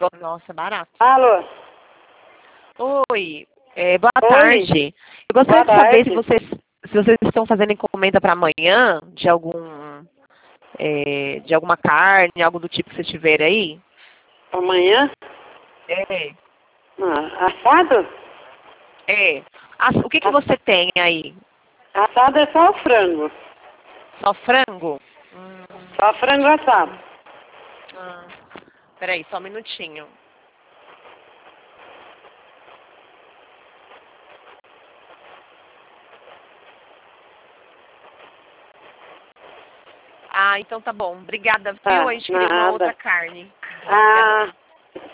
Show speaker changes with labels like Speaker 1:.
Speaker 1: Nossa, barato.
Speaker 2: Alô?
Speaker 1: Oi, boa
Speaker 2: Oi.
Speaker 1: tarde. Eu gostaria
Speaker 2: Boa
Speaker 1: de saber
Speaker 2: tarde.
Speaker 1: se vocês estão fazendo encomenda para amanhã de alguma carne, algo do tipo que vocês tiverem aí.
Speaker 2: Amanhã?
Speaker 1: É.
Speaker 2: Assado?
Speaker 1: É. O que você tem aí?
Speaker 2: Assado é só o frango.
Speaker 1: Só frango?
Speaker 2: Só frango assado.
Speaker 1: Peraí, só um minutinho. Então tá bom. Obrigada, viu? A gente queria uma
Speaker 2: Nada.
Speaker 1: outra carne. Obrigada.